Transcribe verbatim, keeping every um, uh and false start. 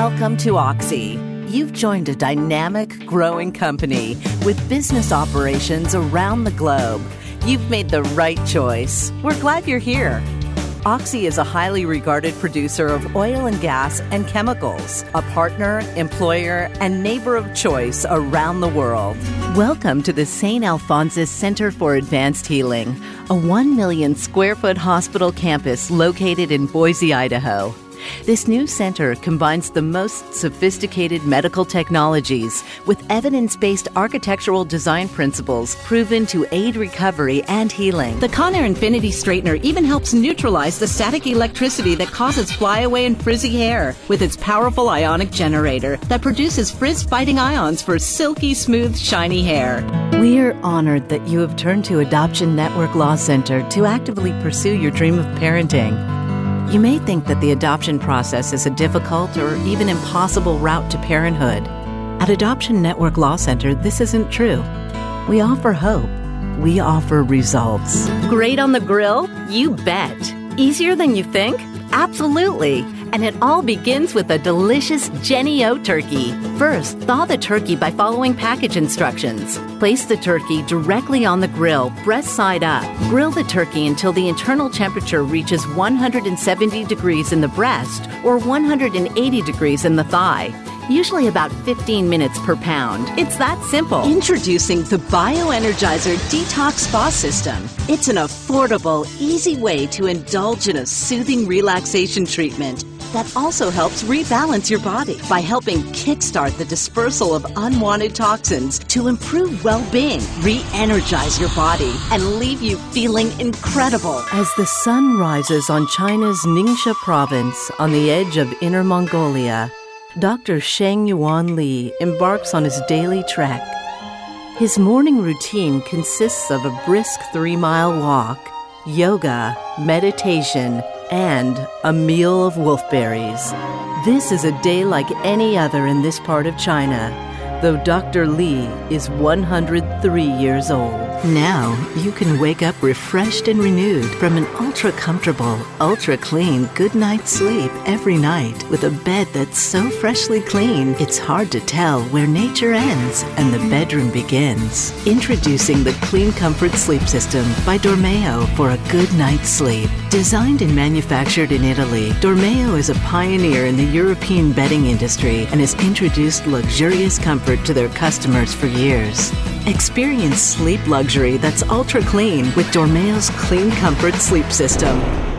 Welcome to Oxy. You've joined a dynamic, growing company with business operations around the globe. You've made the right choice. We're glad you're here. Oxy is a highly regarded producer of oil and gas and chemicals, a partner, employer, and neighbor of choice around the world. Welcome to the Saint Alphonsus Center for Advanced Healing, a one million square foot hospital campus located in Boise, Idaho. This new center combines the most sophisticated medical technologies with evidence-based architectural design principles proven to aid recovery and healing. The Conair Infinity Straightener even helps neutralize the static electricity that causes flyaway and frizzy hair with its powerful ionic generator that produces frizz-fighting ions for silky, smooth, shiny hair. We're honored that you have turned to Adoption Network Law Center to actively pursue your dream of parenting. You may think that the adoption process is a difficult or even impossible route to parenthood. At Adoption Network Law Center, this isn't true. We offer hope. We offer results. Great on the grill? You bet. Easier than you think? Absolutely. And it all begins with a delicious Jenny O turkey. First, thaw the turkey by following package instructions. Place the turkey directly on the grill, breast side up. Grill the turkey until the internal temperature reaches one hundred seventy degrees in the breast or one hundred eighty degrees in the thigh. Usually about fifteen minutes per pound. It's that simple. Introducing the Bioenergizer Detox Spa System. It's an affordable, easy way to indulge in a soothing relaxation treatment that also helps rebalance your body by helping kickstart the dispersal of unwanted toxins to improve well-being, re-energize your body, and leave you feeling incredible. As the sun rises on China's Ningxia province on the edge of Inner Mongolia, Doctor Sheng Yuan Li embarks on his daily trek. His morning routine consists of a brisk three-mile walk, yoga, meditation, and a meal of wolfberries. This is a day like any other in this part of China, though Doctor Li is one hundred three years old. Now, you can wake up refreshed and renewed from an ultra-comfortable, ultra-clean good night's sleep every night with a bed that's so freshly clean, it's hard to tell where nature ends and the bedroom begins. Introducing the Clean Comfort Sleep System by Dormeo for a good night's sleep. Designed and manufactured in Italy, Dormeo is a pioneer in the European bedding industry and has introduced luxurious comfort to their customers for years. Experience sleep luxury that's ultra clean with Dormeo's Clean Comfort Sleep System.